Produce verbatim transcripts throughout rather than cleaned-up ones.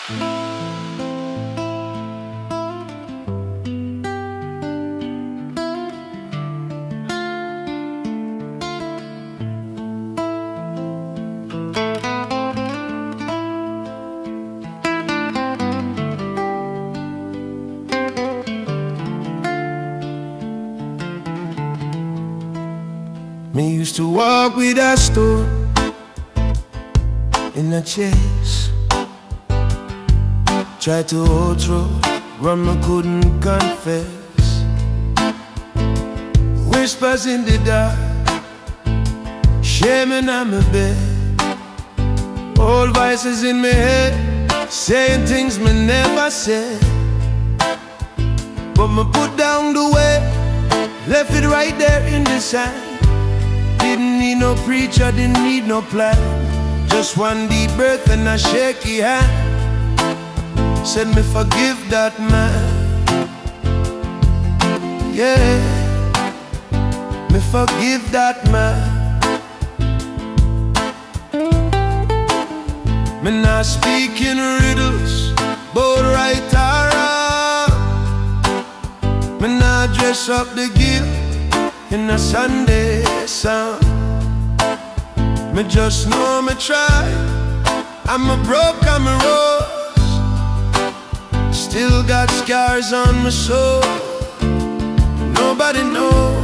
Me used to walk with a stone in a chase. Tried to hold through, run I couldn't confess. Whispers in the dark, shaming on my bed. Old voices in my head, saying things me never said. But me put down the weight, left it right there in the sand. Didn't need no preacher, didn't need no plan. Just one deep breath and a shaky hand. Said me forgive that man. Yeah, me forgive that man. Me not speaking riddles, both right or wrong. Me not dress up the guilt in a Sunday song. Me just know me try. I'm a broke, I'm a rose. Still got scars on my soul. Nobody knows.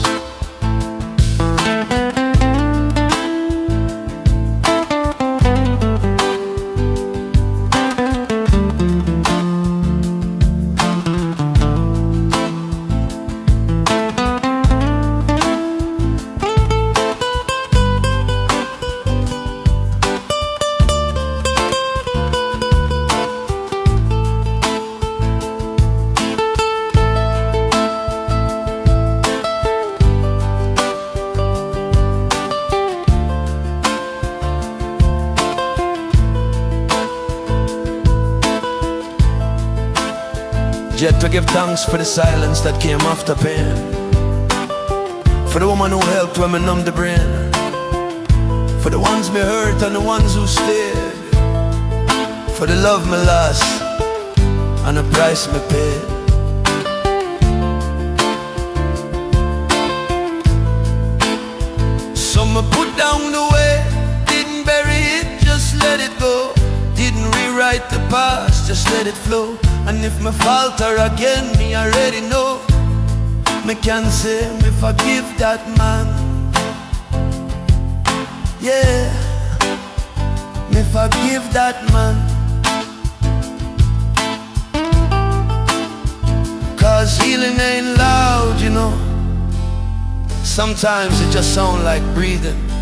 Yet to give thanks for the silence that came after pain, for the woman who helped when me numb the brain, for the ones me hurt and the ones who stayed, for the love me lost and the price me paid. So me put down the weight, didn't bury it, just let it go. Didn't rewrite the past, just let it flow. And if me falter again, me already know. Me can say me forgive that man. Yeah, me forgive that man. Cause healing ain't loud, you know. Sometimes it just sound like breathing.